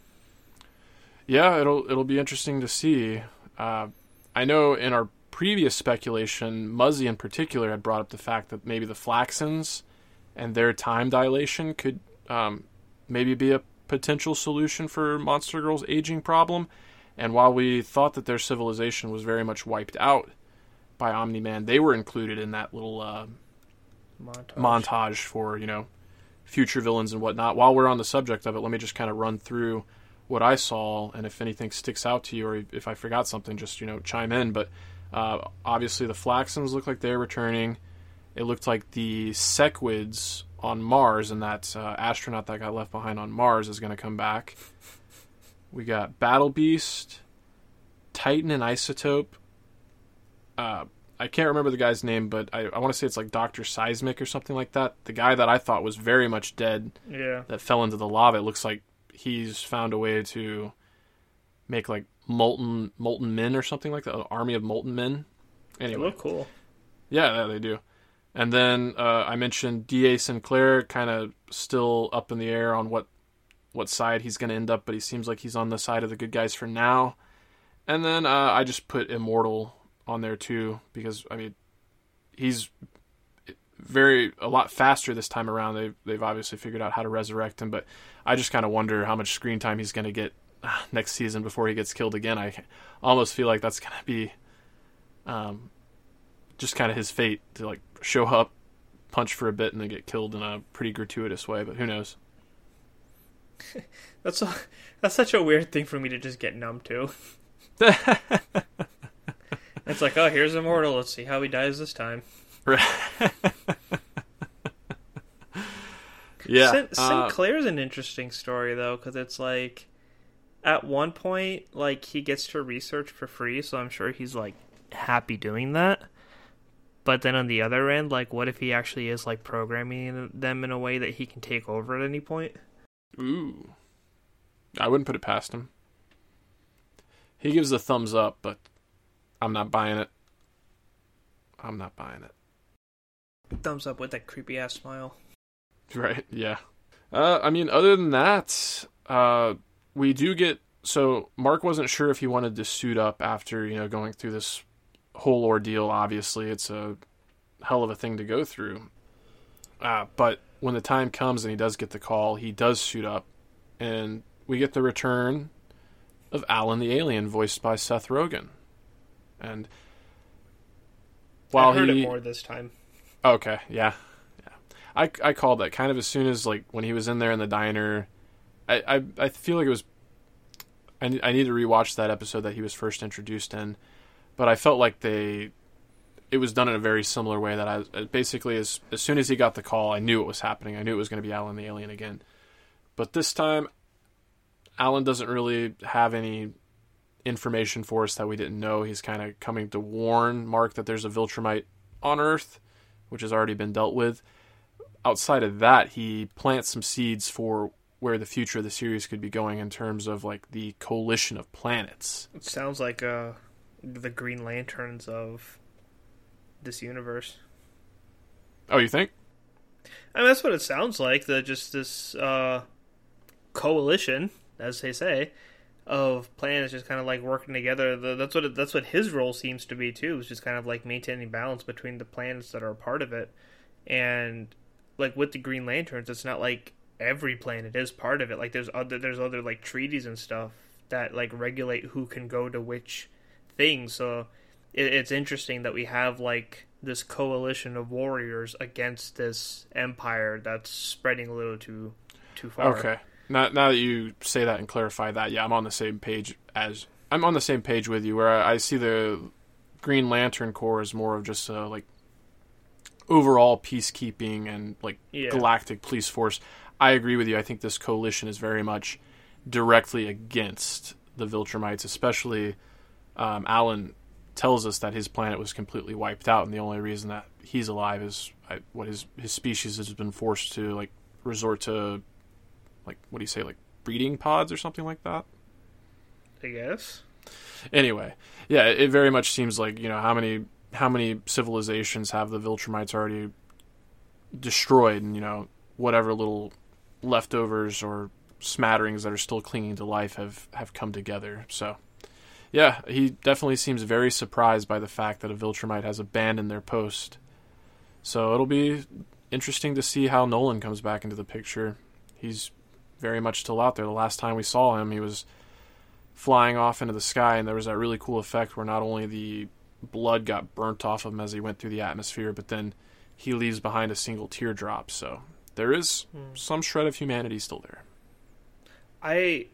Yeah, it'll it'll be interesting to see. Uh, I know in our previous speculation, Muzzy in particular had brought up the fact that maybe the Flaxons and their time dilation could um, maybe be a potential solution for Monster Girl's aging problem. And while we thought that their civilization was very much wiped out by Omni-Man, they were included in that little uh, montage. montage for, you know, future villains and whatnot. While we're on the subject of it, let me just kind of run through what I saw, and if anything sticks out to you, or if I forgot something, just, you know, chime in. But uh, obviously the Flaxons look like they're returning. It looked like the Sequids on Mars, and that uh, astronaut that got left behind on Mars, is going to come back. We got Battle Beast, Titan, and Isotope. Uh, I can't remember the guy's name, but I, I want to say it's like Doctor Seismic or something like that. The guy that I thought was very much dead, yeah, that fell into the lava. It looks like he's found a way to make like molten molten men or something like that, an army of molten men. Anyway, they look cool. Yeah, yeah, they do. And then uh, I mentioned D A Sinclair, kind of still up in the air on what what side he's going to end up, but he seems like he's on the side of the good guys for now. And then uh, I just put Immortal on there too, because I mean, he's very a lot faster this time around. They've they've obviously figured out how to resurrect him, but I just kind of wonder how much screen time he's going to get uh, next season before he gets killed again. I almost feel like that's going to be um, just kind of his fate, to like show up, punch for a bit, and then get killed in a pretty gratuitous way. But who knows? That's a, that's such a weird thing for me to just get numb to. It's like, oh, here's Immortal. Let's see how he dies this time. Yeah. Sin- uh, Sinclair's an interesting story, though, because it's like, at one point, like, he gets to research for free, so I'm sure he's, like, happy doing that. But then on the other end, like, what if he actually is, like, programming them in a way that he can take over at any point? Ooh. I wouldn't put it past him. He gives a thumbs up, but I'm not buying it. I'm not buying it. Thumbs up with that creepy ass smile. Right, yeah. Uh, I mean, other than that, uh, we do get... So, Mark wasn't sure if he wanted to suit up after, you know, going through this whole ordeal. Obviously, it's a hell of a thing to go through. Uh, but when the time comes and he does get the call, he does suit up. And we get the return of Alan the Alien, voiced by Seth Rogen. And while I heard he... it more this time. Okay, yeah. yeah. I, I called that kind of as soon as, like, when he was in there in the diner. I, I, I feel like it was... I need, I need to rewatch that episode that he was first introduced in. But I felt like they... It was done in a very similar way that I... Basically, as, as soon as he got the call, I knew it was happening. I knew it was going to be Alan the Alien again. But this time, Alan doesn't really have any information for us that we didn't know. He's kind of coming to warn Mark that there's a Viltrumite on Earth, which has already been dealt with. Outside of that, he plants some seeds for where the future of the series could be going in terms of like the coalition of planets. It sounds like uh, the Green Lanterns of this universe. Oh, you think? I mean, that's what it sounds like. The just this uh, coalition, as they say, of planets just kind of like working together. The, that's what it, that's what his role seems to be too. Is just kind of like maintaining balance between the planets that are a part of it. And like with the Green Lanterns, it's not like every planet is part of it. Like there's other there's other like treaties and stuff that like regulate who can go to which things. So it, it's interesting that we have like this coalition of warriors against this empire that's spreading a little too too far. Okay. Now, now that you say that and clarify that, yeah, I'm on the same page as I'm on the same page with you. Where I, I see the Green Lantern Corps as more of just a, like overall peacekeeping and like Yeah. galactic police force. I agree with you. I think this coalition is very much directly against the Viltrumites, especially um, Alan tells us that his planet was completely wiped out, and the only reason that he's alive is I, what his his species has been forced to like resort to, like what do you say, like breeding pods or something like that. I guess. Anyway, yeah, it very much seems like, you know, how many how many civilizations have the Viltrumites already destroyed, and you know whatever little leftovers or smatterings that are still clinging to life have, have come together. So, yeah, he definitely seems very surprised by the fact that a Viltrumite has abandoned their post. So it'll be interesting to see how Nolan comes back into the picture. He's very much still out there. The last time we saw him, he was flying off into the sky, and there was that really cool effect where not only the blood got burnt off of him as he went through the atmosphere, but then he leaves behind a single teardrop. So there is Hmm. some shred of humanity still there. I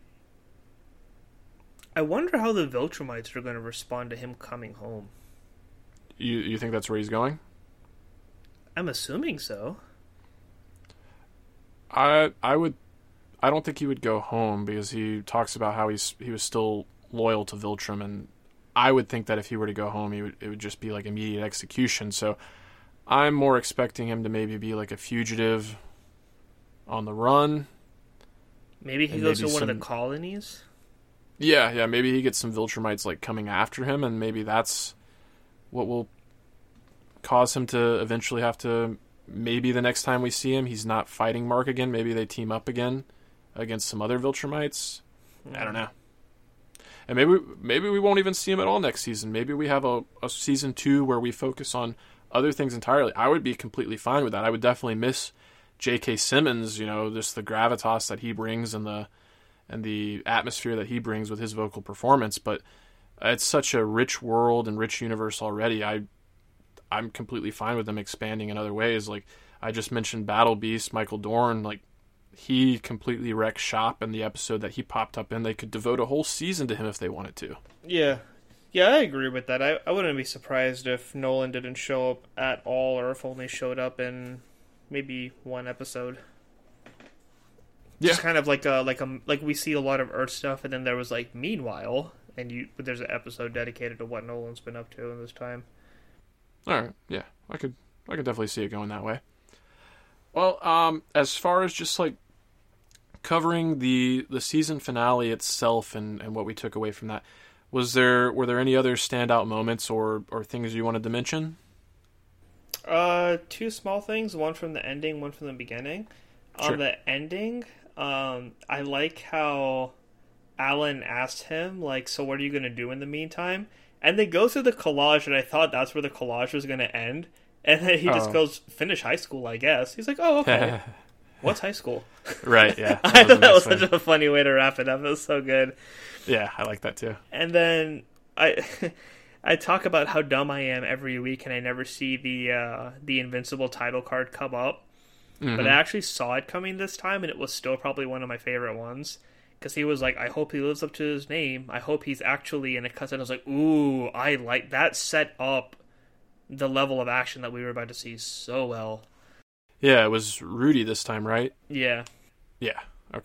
I wonder how the Viltrumites are going to respond to him coming home. You you think that's where he's going? I'm assuming so. I I would I don't think he would go home, because he talks about how he's he was still loyal to Viltrum, and I would think that if he were to go home, he would it would just be like immediate execution. So I'm more expecting him to maybe be like a fugitive on the run. Maybe he And goes to maybe one of some- the colonies. Yeah, yeah, maybe he gets some Viltrumites like coming after him, and maybe that's what will cause him to eventually have to, maybe the next time we see him, he's not fighting Mark again. Maybe they team up again against some other Viltrumites. I don't know. And maybe maybe we won't even see him at all next season. Maybe we have a, a season two where we focus on other things entirely. I would be completely fine with that. I would definitely miss J K. Simmons, you know, just the gravitas that he brings and the and the atmosphere that he brings with his vocal performance. But it's such a rich world and rich universe already. I I'm completely fine with them expanding in other ways. Like I just mentioned Battle Beast, Michael Dorn, like he completely wrecked shop in the episode that he popped up in. They could devote a whole season to him if they wanted to. Yeah. Yeah, I agree with that. I, I wouldn't be surprised if Nolan didn't show up at all, or if only showed up in maybe one episode. Yeah. Just kind of like a like a like we see a lot of Earth stuff, and then there was like meanwhile, and you but there's an episode dedicated to what Nolan's been up to in this time. All right, yeah, I could, I could definitely see it going that way. Well, um, as far as just like covering the the season finale itself and, and what we took away from that, was there were there any other standout moments or or things you wanted to mention? Uh, two small things. One from the ending, one from the beginning. Sure. On the ending, um, I like how Alan asked him, like, so what are you going to do in the meantime? And they go through the collage, and I thought that's where the collage was going to end. And then he just Oh. goes, finish high school, I guess. He's like, oh, okay. What's high school? Right, yeah. I thought that was nice way. such a funny way to wrap it up. It was so good. Yeah, I like that too. And then I I talk about how dumb I am every week, and I never see the uh, the Invincible title card come up. Mhm. But I actually saw it coming this time, and it was still probably one of my favorite ones. Because he was like, I hope he lives up to his name. I hope he's actually in a cut. And I was like, ooh, I like that. Set up the level of action that we were about to see so well. Yeah, it was Rudy this time, right? Yeah. Yeah. Okay.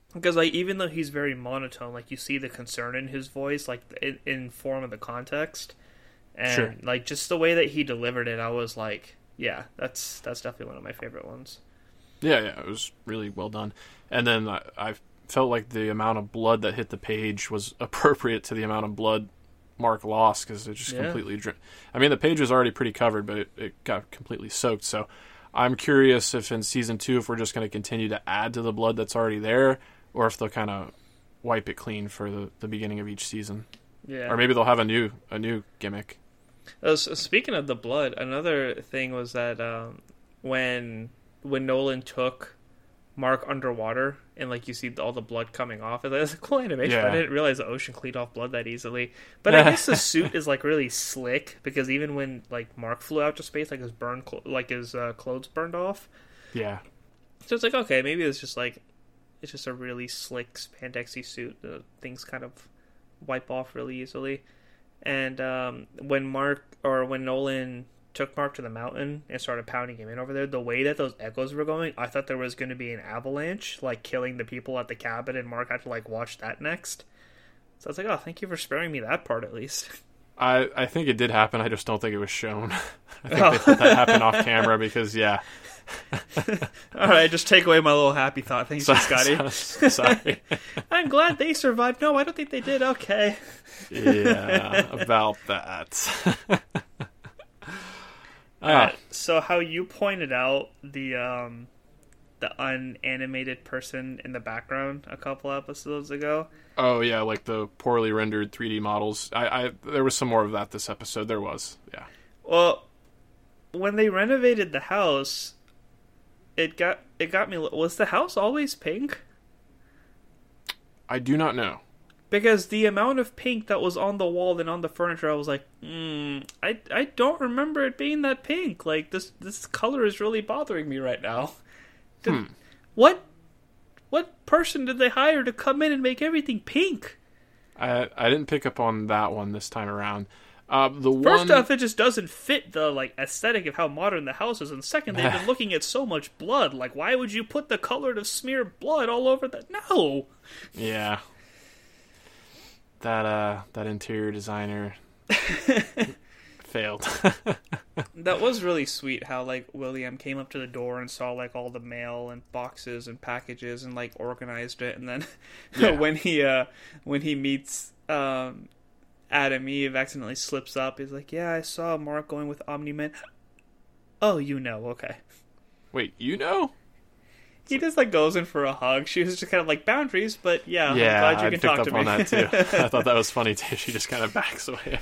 Because, like, even though he's very monotone, like, you see the concern in his voice, like, in, in form of the context. And, Sure. like, just the way that he delivered it, I was like, yeah, that's that's definitely one of my favorite ones. Yeah, yeah, it was really well done. And then I, I felt like the amount of blood that hit the page was appropriate to the amount of blood Mark lost, because it just Yeah. completely... Dr- I mean, the page was already pretty covered, but it, it got completely soaked. So I'm curious if in Season two, if we're just going to continue to add to the blood that's already there, or if they'll kind of wipe it clean for the, the beginning of each season. Yeah. Or maybe they'll have a new a new gimmick. Uh, so speaking of the blood, another thing was that um, when when Nolan took Mark underwater and like you see all the blood coming off, it's a cool animation. Yeah. But I didn't realize the ocean cleaned off blood that easily. But I guess the suit is like really slick, because even when like Mark flew out to space, like his burn cl- like his uh, clothes burned off. Yeah. So it's like, okay, maybe it's just like it's just a really slick spandexy suit. The things kind of wipe off really easily. And um, when Mark or when Nolan took Mark to the mountain and started pounding him in over there, the way that those echoes were going, I thought there was going to be an avalanche, like killing the people at the cabin, and Mark had to like watch that next. So I was like, oh, thank you for sparing me that part at least. I, I think it did happen. I just don't think it was shown. I think they let that happen off camera because, yeah. All right, just take away my little happy thought. Thanks, Scotty. Sorry. I'm glad they survived. No, I don't think they did. Okay. Yeah, about that. All right, so how you pointed out the um, the unanimated person in the background a couple episodes ago. Oh yeah, like the poorly rendered three D models. I, I there was some more of that this episode. There was, yeah. Well, when they renovated the house, it got it got me. Was the house always pink? I do not know. Because the amount of pink that was on the wall and on the furniture, I was like, hmm, I I don't remember it being that pink. Like this this color is really bothering me right now. Did, Hmm. What what person did they hire to come in and make everything pink? I I didn't pick up on that one this time around. Uh, the First one... off, it just doesn't fit the like aesthetic of how modern the house is, and second, they've been looking at so much blood. Like, why would you put the color to smear blood all over that? No. Yeah. That uh that interior designer failed. That was really sweet how like William came up to the door and saw like all the mail and boxes and packages and like organized it, and then Yeah. when he uh when he meets um Adam Eve accidentally slips up, he's like, yeah, I saw Mark going with Omni-Man. Oh, you know, okay. Wait, you know? He just like goes in for a hug. She was just kind of like, boundaries, but yeah, Yeah, I'm glad you I can picked talk up to me. on that too. I thought that was funny too. She just kind of backs away.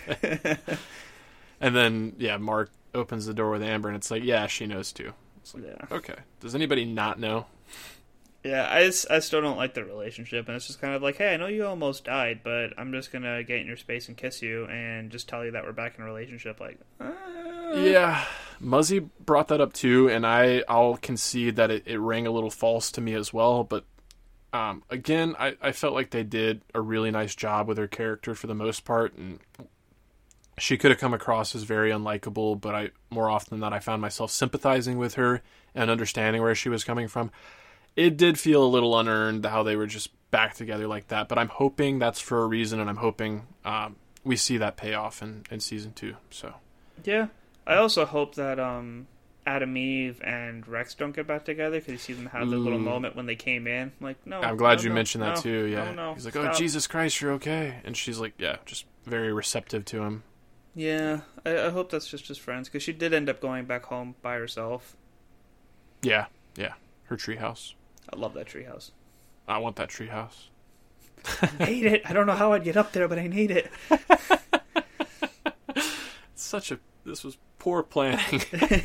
And then, yeah, Mark opens the door with Amber, and it's like, yeah, she knows too. It's like, Yeah. okay. Does anybody not know? Yeah, I, just, I still don't like the relationship, and it's just kind of like, hey, I know you almost died, but I'm just gonna get in your space and kiss you, and just tell you that we're back in a relationship. Like, uh... Yeah, Muzzy brought that up too, and I, I'll concede that it, it rang a little false to me as well, but um, again, I, I felt like they did a really nice job with her character for the most part, and she could have come across as very unlikable, but I more often than not, I found myself sympathizing with her and understanding where she was coming from. It did feel a little unearned how they were just back together like that, but I'm hoping that's for a reason, and I'm hoping um, we see that payoff in, in season two. So Yeah. I also hope that um, Adam Eve and Rex don't get back together, because you see them have that little Ooh. moment when they came in. I'm like, no. I'm glad no, you no, mentioned that no, too. Yeah, no, no, he's like, stop. "Oh Jesus Christ, you're okay," and she's like, "Yeah," just very receptive to him. Yeah, I, I hope that's just just friends, because she did end up going back home by herself. Yeah, yeah, her treehouse. I love that treehouse. I want that treehouse. I need it. I don't know how I'd get up there, but I need it. It's such a. This was poor planning.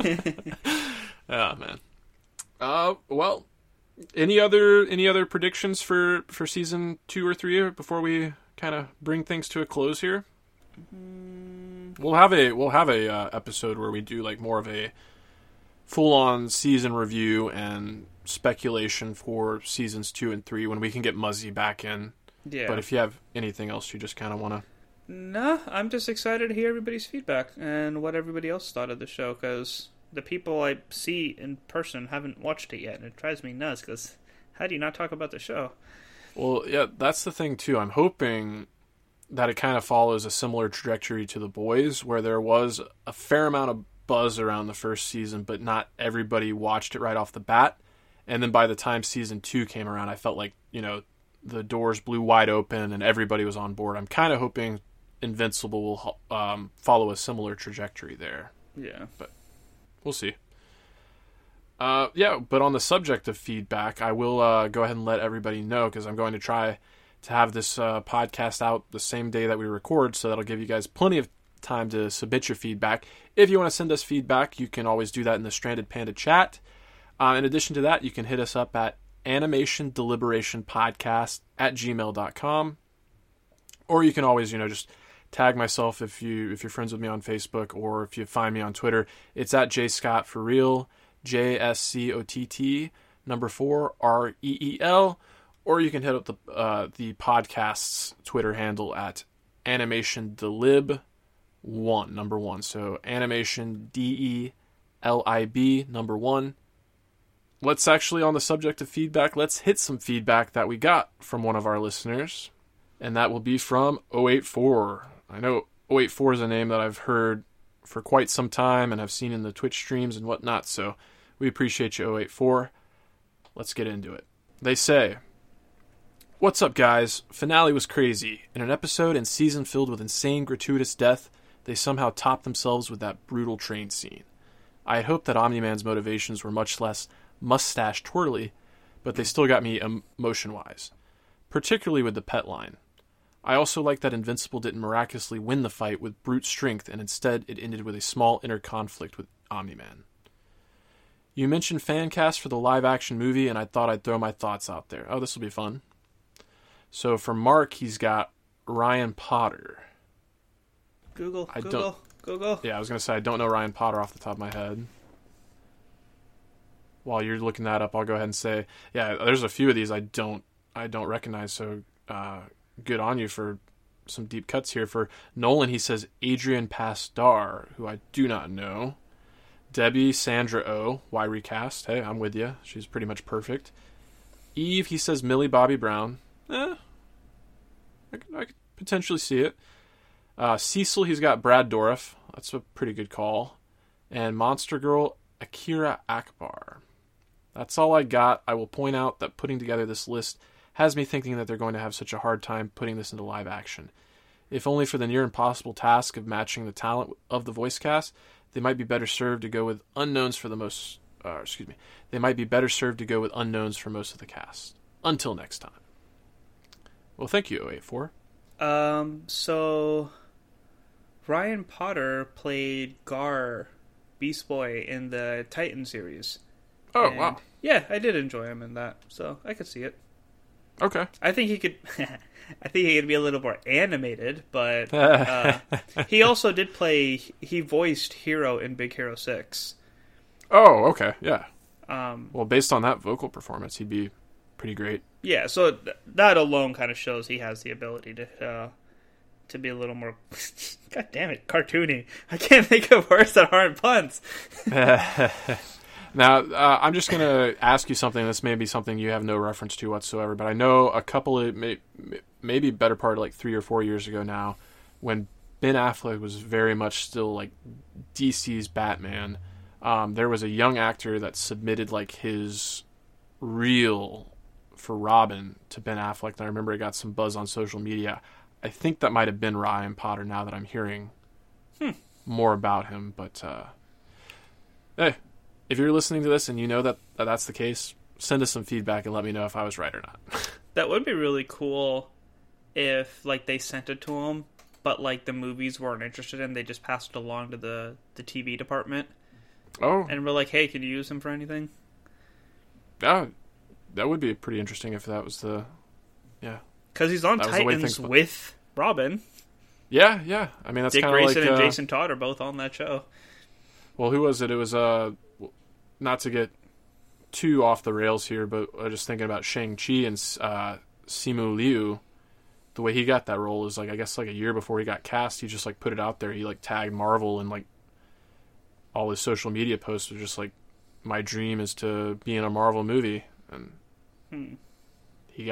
Oh man. Uh, well, any other any other predictions for for season two or three before we kind of bring things to a close here? Mm. We'll have a we'll have a uh, episode where we do like more of a full on season review and speculation for seasons two and three when we can get Muzzy back in. Yeah. But if you have anything else you just kind of want to... No, I'm just excited to hear everybody's feedback and what everybody else thought of the show, because the people I see in person haven't watched it yet, and it drives me nuts, because how do you not talk about the show? Well, yeah, that's the thing too. I'm hoping that it kind of follows a similar trajectory to The Boys, where there was a fair amount of buzz around the first season, but not everybody watched it right off the bat. And then by the time season two came around, I felt like, you know, the doors blew wide open and everybody was on board. I'm kind of hoping Invincible will um, follow a similar trajectory there. Yeah. But we'll see. Uh, yeah, but on the subject of feedback, I will uh, go ahead and let everybody know, because I'm going to try to have this uh, podcast out the same day that we record, so that'll give you guys plenty of time to submit your feedback. If you want to send us feedback, you can always do that in the Stranded Panda chat. Uh, in addition to that, you can hit us up at animation deliberation podcast at gmail dot com, or you can always, you know, just tag myself if you if you're friends with me on Facebook, or if you find me on Twitter. It's at jscott for real. J S C O T T, number four, R E E L, or you can hit up the uh, the podcast's Twitter handle at Animation Delib one, number one. So Animation D E L I B, number one. Let's actually, on the subject of feedback, let's hit some feedback that we got from one of our listeners, and that will be from oh eight four. I know oh eight four is a name that I've heard for quite some time and have seen in the Twitch streams and whatnot, so we appreciate you, oh eight four. Let's get into it. They say, "What's up, guys? Finale was crazy. In an episode and season filled with insane, gratuitous death, they somehow topped themselves with that brutal train scene. I had hoped that Omni-Man's motivations were much less mustache twirly, but they still got me emotion-wise, particularly with the pet line. I also like that Invincible didn't miraculously win the fight with brute strength, and instead it ended with a small inner conflict with Omni-Man. You mentioned fan cast for the live-action movie, and I thought I'd throw my thoughts out there. Oh, this will be fun. So for Mark, he's got Ryan Potter. Google, I Google, don't, Google. Yeah, I was going to say, I don't know Ryan Potter off the top of my head. While you're looking that up, I'll go ahead and say, yeah, there's a few of these I don't I don't recognize, so uh, good on you for some deep cuts here. For Nolan, he says Adrian Pasdar, who I do not know. Debbie, Sandra O, why recast? Hey, I'm with you. She's pretty much perfect. Eve, he says Millie Bobby Brown. Eh, I could, I could potentially see it. Uh, Cecil, he's got Brad Dourif. That's a pretty good call. And Monster Girl, Akira Akbar. That's all I got. I will point out that putting together this list has me thinking that they're going to have such a hard time putting this into live action. If only for the near impossible task of matching the talent of the voice cast, they might be better served to go with unknowns for the most... Uh, excuse me. They might be better served to go with unknowns for most of the cast. Until next time. Well, thank you, oh eight four. Um, so... Ryan Potter played Gar, Beast Boy, in the Titan series. Oh, and, wow. Yeah, I did enjoy him in that, so I could see it. Okay. I think he could... I think he could be a little more animated, but uh, he also did play... He voiced Hero in Big Hero six. Oh, okay, yeah. Um, well, based on that vocal performance, he'd be pretty great. Yeah, so th- that alone kind of shows he has the ability to uh, to be a little more... God damn it, cartoony. I can't think of words that aren't puns. Now, uh, I'm just going to ask you something. This may be something you have no reference to whatsoever, but I know a couple of, may, maybe better part of like three or four years ago now, when Ben Affleck was very much still like D C's Batman, um, there was a young actor that submitted like his reel for Robin to Ben Affleck, and I remember it got some buzz on social media. I think that might have been Ryan Potter now that I'm hearing hmm. more about him, but uh, hey, if you're listening to this and you know that, that that's the case, send us some feedback and let me know if I was right or not. That would be really cool if, like, they sent it to him, but, like, the movies weren't interested in, they just passed it along to the, the T V department. Oh. And we're like, hey, can you use him for anything? Yeah, that would be pretty interesting if that was the... Yeah. Because he's on Titans with Robin. Yeah, yeah. I mean, that's Dick kind of like... Grayson and uh, Jason Todd are both on that show. Well, who was it? It was... uh. Not to get too off the rails here, but uh, just thinking about Shang-Chi and uh, Simu Liu, the way he got that role is like, I guess like a year before he got cast, he just like put it out there. He like tagged Marvel and like all his social media posts were just like, my dream is to be in a Marvel movie. And hmm. he got it.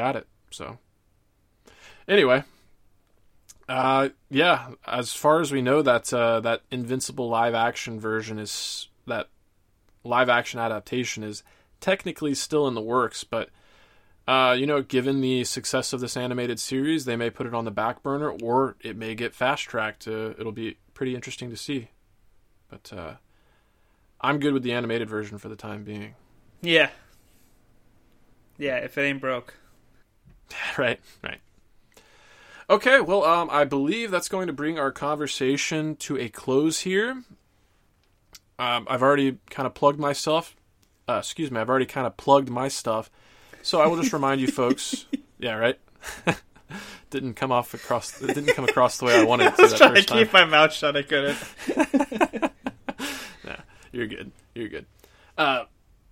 So, anyway, uh, yeah, as far as we know, that uh, that Invincible live action version is that live action adaptation is technically still in the works, but uh, you know, given the success of this animated series, they may put it on the back burner, or it may get fast tracked. Uh, it'll be pretty interesting to see. But uh, I'm good with the animated version for the time being. Yeah. Yeah, if it ain't broke. Right, right. Okay, well, um, I believe that's going to bring our conversation to a close here. Um, I've already kind of plugged myself. Uh, excuse me, I've already kind of plugged my stuff. So I will just remind you folks. Yeah, right? didn't come off across. It didn't come across the way I wanted it to. I was that trying first to keep time. my mouth shut. I couldn't. Nah, you're good. You're good. Uh,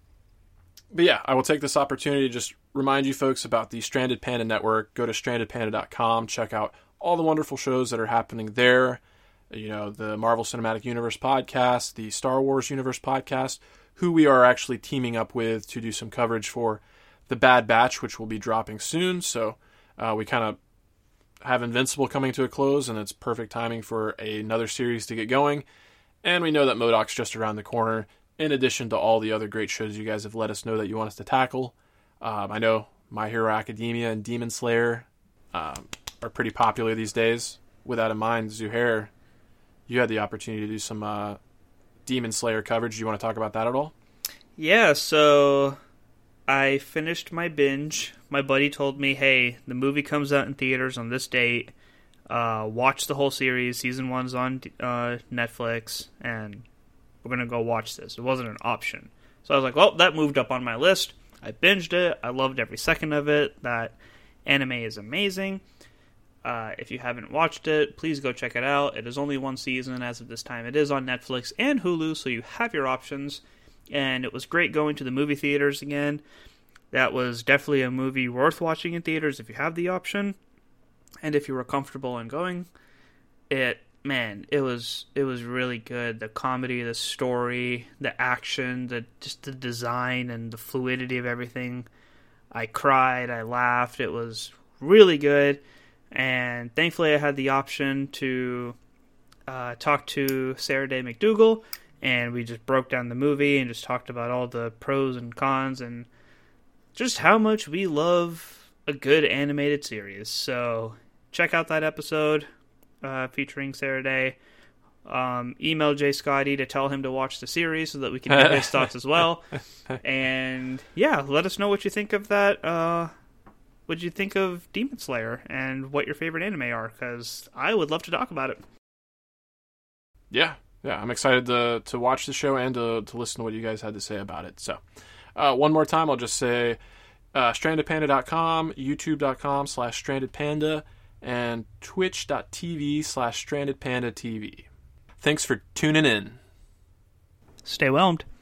but yeah, I will take this opportunity to just remind you folks about the Stranded Panda Network. Go to stranded panda dot com. Check out all the wonderful shows that are happening there. You know, the Marvel Cinematic Universe podcast, the Star Wars Universe podcast, who we are actually teaming up with to do some coverage for The Bad Batch, which will be dropping soon. So uh, we kind of have Invincible coming to a close, and it's perfect timing for another series to get going. And we know that MODOK's just around the corner, in addition to all the other great shows you guys have let us know that you want us to tackle. Um, I know My Hero Academia and Demon Slayer um, are pretty popular these days. With that in mind, Zuhair, you had the opportunity to do some uh, Demon Slayer coverage. Do you want to talk about that at all? Yeah, so I finished my binge. My buddy told me, hey, the movie comes out in theaters on this date. Uh, watch the whole series. Season one's on uh, Netflix, and we're going to go watch this. It wasn't an option. So I was like, well, that moved up on my list. I binged it. I loved every second of it. That anime is amazing. Uh, if you haven't watched it, please go check it out. It is only one season as of this time. It is on Netflix and Hulu, so you have your options. And it was great going to the movie theaters again. That was definitely a movie worth watching in theaters if you have the option. And if you were comfortable in going, it, man, it was it was really good. The comedy, the story, the action, the just the design and the fluidity of everything. I cried, I laughed. It was really good. And thankfully I had the option to uh, talk to Sarah Day McDougal, and we just broke down the movie and just talked about all the pros and cons and just how much we love a good animated series. So check out that episode uh, featuring Sarah Day. Um, email Jay Scotty to tell him to watch the series so that we can hear his thoughts as well. And yeah, let us know what you think of that. Uh, what you think of Demon Slayer and what your favorite anime are, because I would love to talk about it. Yeah, yeah, I'm excited to to watch the show and to to listen to what you guys had to say about it. So, uh, one more time, I'll just say uh, stranded panda dot com, youtube dot com slash strandedpanda, and twitch dot t v slash strandedpandatv. Thanks for tuning in. Stay whelmed.